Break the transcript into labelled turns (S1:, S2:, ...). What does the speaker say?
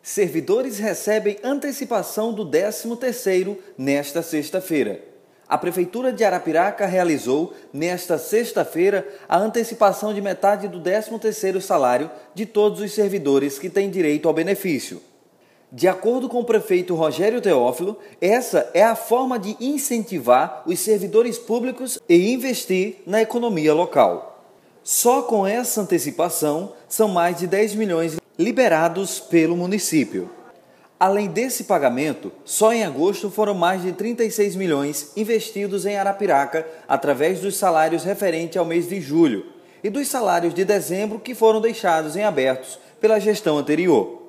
S1: Servidores recebem antecipação do 13º nesta sexta-feira. A Prefeitura de Arapiraca realizou, nesta sexta-feira, a antecipação de metade do 13º salário de todos os servidores que têm direito ao benefício. De acordo com o prefeito Rogério Teófilo, essa é a forma de incentivar os servidores públicos e investir na economia local. Só com essa antecipação, são mais de 10 milhões liberados pelo município. Além desse pagamento, só em agosto foram mais de 36 milhões investidos em Arapiraca através dos salários referentes ao mês de julho e dos salários de dezembro que foram deixados em abertos pela gestão anterior.